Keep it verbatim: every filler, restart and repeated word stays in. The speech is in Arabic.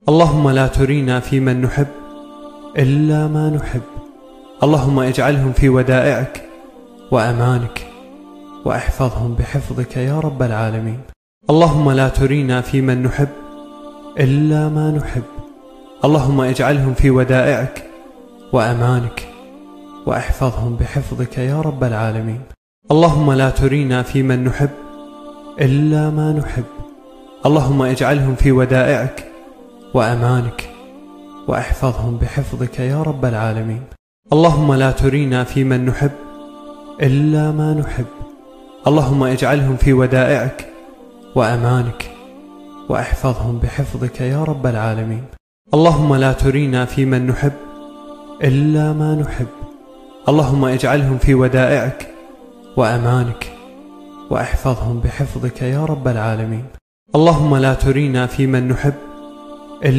اللهم لا ترينا فيمن نحب إلا ما نحب. اللهم اجعلهم في ودائعك وأمانك واحفظهم بحفظك يا رب العالمين. اللهم لا ترينا فيمن نحب إلا ما نحب. اللهم اجعلهم في ودائعك وأمانك واحفظهم بحفظك يا رب العالمين. اللهم لا ترينا فيمن نحب إلا ما نحب. اللهم اجعلهم في ودائعك وأمانك واحفظهم بحفظك يا رب العالمين. اللهم لا ترينا فيمن نحب إلا ما نحب. اللهم اجعلهم في ودائعك وأمانك واحفظهم بحفظك يا رب العالمين. اللهم لا ترينا فيمن نحب إلا ما نحب. اللهم اجعلهم في ودائعك وأمانك واحفظهم بحفظك يا رب العالمين. اللهم لا ترينا فيمن نحب إلا ما نحب. اللهم اجعلهم في ودائعك وأمانك واحفظهم بحفظك يا رب العالمين. اللهم لا ترينا فيمن نحب إلا ما نحب. اللهم اجعلهم في ودائعك وأمانك واحفظهم بحفظك يا رب العالمين. اللهم لا ترينا فيمن نحب